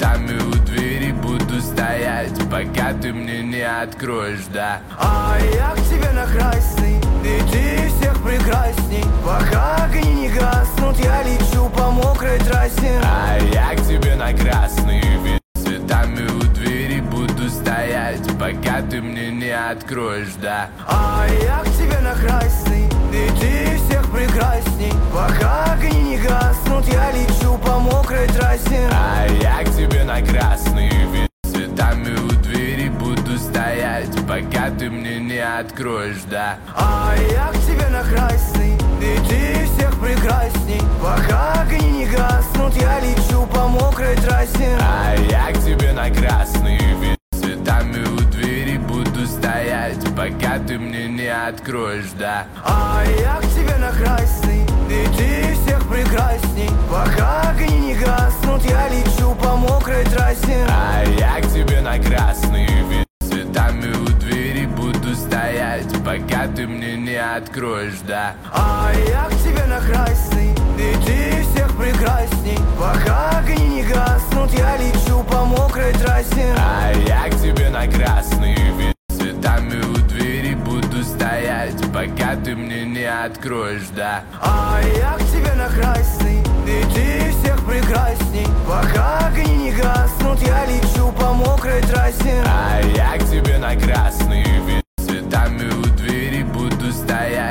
цветами у двери буду стоять, пока ты мне не откроешь, да. А я к тебе на красный, и ты всех прекрасней. Пока огни не гаснут, я лечу по мокрой трассе. А я к тебе на красный, ведь цветами у двери буду стоять, пока ты мне не откроешь, да. А я к тебе на красный, и ты всех прекрасней. Пока огни не гаснут, я лечу по мокрой трассе. А я к тебе на красный, ведь цветами у двери буду стоять, пока ты мне не откроешь, да. А я к тебе на красный, и ты всех прекрасней. Пока огни не гаснут, я лечу по мокрой трассе. А я к тебе на красный, ведь цветами у двери буду стоять, пока ты мне не откроешь, да. А я к тебе на красный, и ты всех прекрасней. Пока огни не гаснут, я лечу по мокрой трассе. А я к тебе на красный, ведь цветами у двери буду стоять, пока ты мне не откроешь, да. А я к тебе на красный, и ты всех прекрасней. Пока огни не гаснут, я лечу по мокрой трассе. А я к тебе на красный, ведь цветами у двери буду стоять, пока ты мне не откроешь, да. А я к тебе на красный, и ты всех прекрасней.